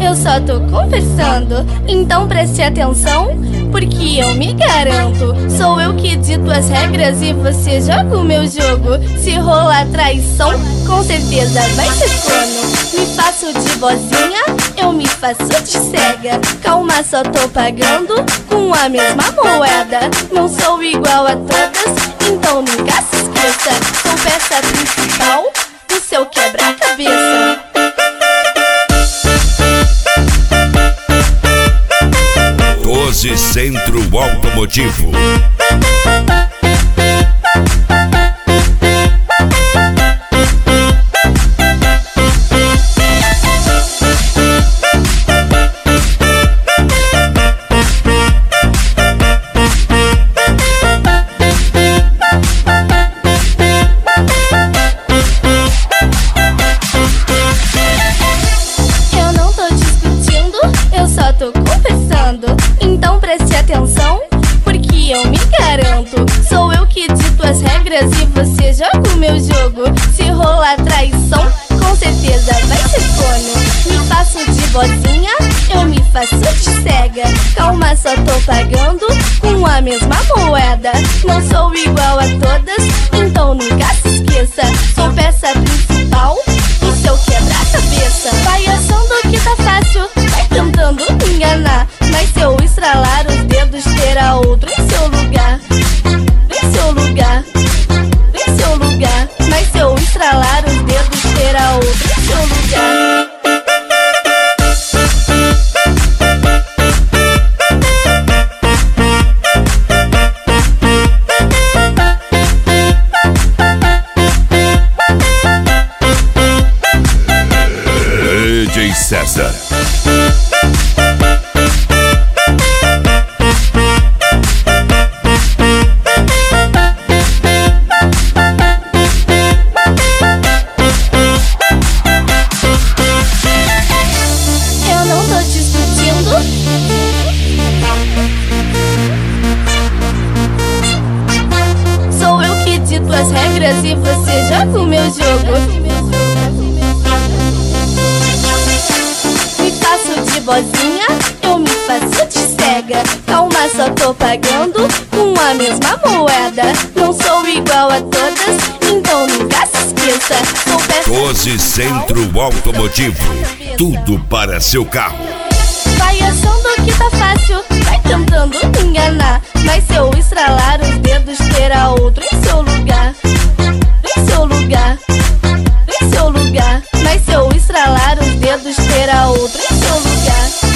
eu só tô conversando. Então preste atenção, porque eu me garanto. Sou eu que dito as regras e você joga o meu jogo. Se rolar traição, com certeza vai ser sono. Me faço de bozinha, eu me faço de cega. Calma, só tô pagando com a mesma moeda. Não sou igual a todas, então nunca se esqueça. Sou peça principal do seu quebra-cabeça. Doze Centro Automotivo. Tô conversando, então preste atenção, porque eu me garanto. Sou eu que dito as regras e você joga o meu jogo. Se rolar traição, com certeza vai ser sono. Me faço de bozinha, eu me faço de cega. Calma, só tô pagando com a mesma moeda. Não sou igual a todas, então nunca se esqueça. Sou peça principal do seu quebra-cabeça. Vai achando que tá fácil, vai tentando me enganar, mas se eu estralar os dedos terá outro em seu lugar. Em seu lugar, em seu lugar. Mas se eu estralar os dedos terá outro em seu lugar. DJ César. Eu não tô discutindo. Sou eu que dito as regras e você joga o meu jogo. Me faço de bozinha, eu me faço de cega. Calma, só tô pagando com a mesma moeda. Não sou igual a todas, então nunca se esqueça. Sou peça 12 Centro Automotivo. Tudo para seu carro. Vai achando que tá fácil, vai tentando me enganar, mas se eu estralar os dedos terá outro em seu lugar. Em seu lugar, em seu lugar. Mas se eu estralar os dedos terá outro em seu lugar.